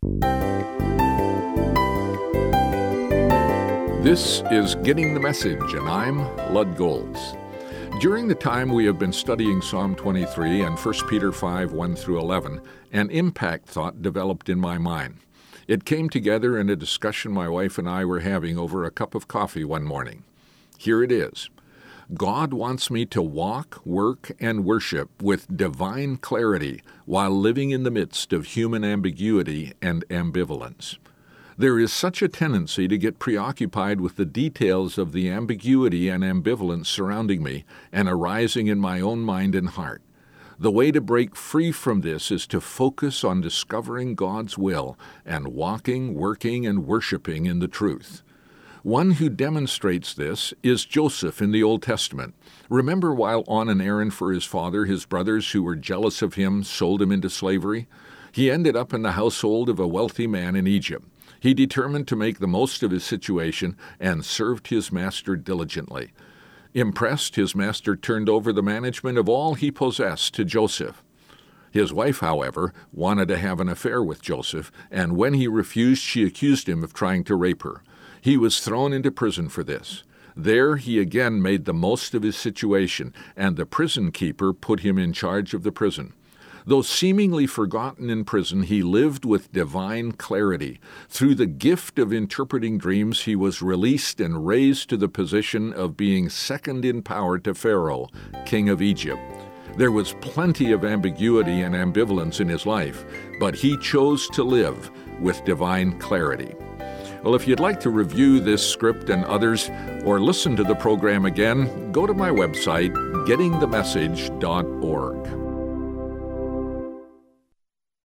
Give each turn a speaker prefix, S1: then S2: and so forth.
S1: This is Getting the Message, and I'm Lud Golds. During the time we have been studying Psalm 23 and 1 Peter 5, 1 through 11, an impact thought developed in my mind. It came together in a discussion my wife and I were having over a cup of coffee one morning. Here it is. God wants me to walk, work, and worship with divine clarity while living in the midst of human ambiguity and ambivalence. There is such a tendency to get preoccupied with the details of the ambiguity and ambivalence surrounding me and arising in my own mind and heart. The way to break free from this is to focus on discovering God's will and walking, working, and worshiping in the truth. One who demonstrates this is Joseph in the Old Testament. Remember while on an errand for his father, his brothers who were jealous of him sold him into slavery? He ended up in the household of a wealthy man in Egypt. He determined to make the most of his situation and served his master diligently. Impressed, his master turned over the management of all he possessed to Joseph. His wife, however, wanted to have an affair with Joseph, and when he refused, she accused him of trying to rape her. He was thrown into prison for this. There he again made the most of his situation, and the prison keeper put him in charge of the prison. Though seemingly forgotten in prison, he lived with divine clarity. Through the gift of interpreting dreams, he was released and raised to the position of being second in power to Pharaoh, king of Egypt. There was plenty of ambiguity and ambivalence in his life, but he chose to live with divine clarity. Well, if you'd like to review this script and others, or listen to the program again, go to my website, gettingthemessage.org.